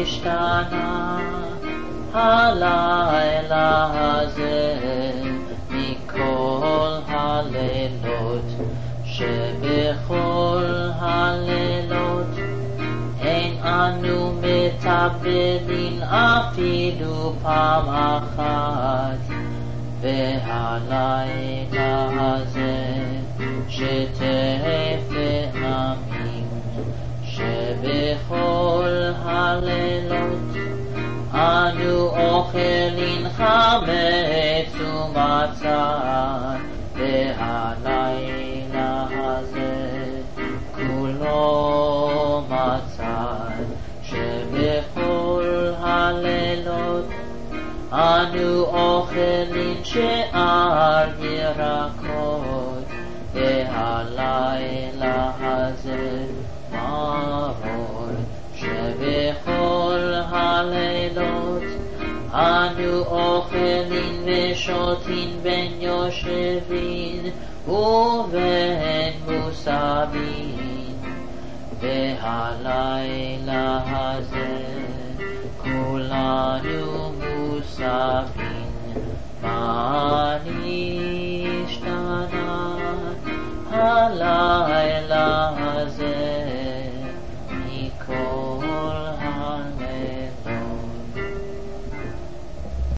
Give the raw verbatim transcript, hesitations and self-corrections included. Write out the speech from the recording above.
השתנה הלילה הזה מכל הלילות, שבכל הלילות אין אנו מטפלים אפילו פעם אחת. והלילה הזה שתהא פעמים, שבכל הלילות אנו אוכלים חמץ ומצה. והלילה הזה כולו מצה, שבכל הלילות אנו אוכלים שאר ירקות. והלילה הזה מרור, שבכל הלילות אנו אוכלים ושותים בין יושבים ובין מוסבים. והלילה הזה כולנו מוסבים, מה אני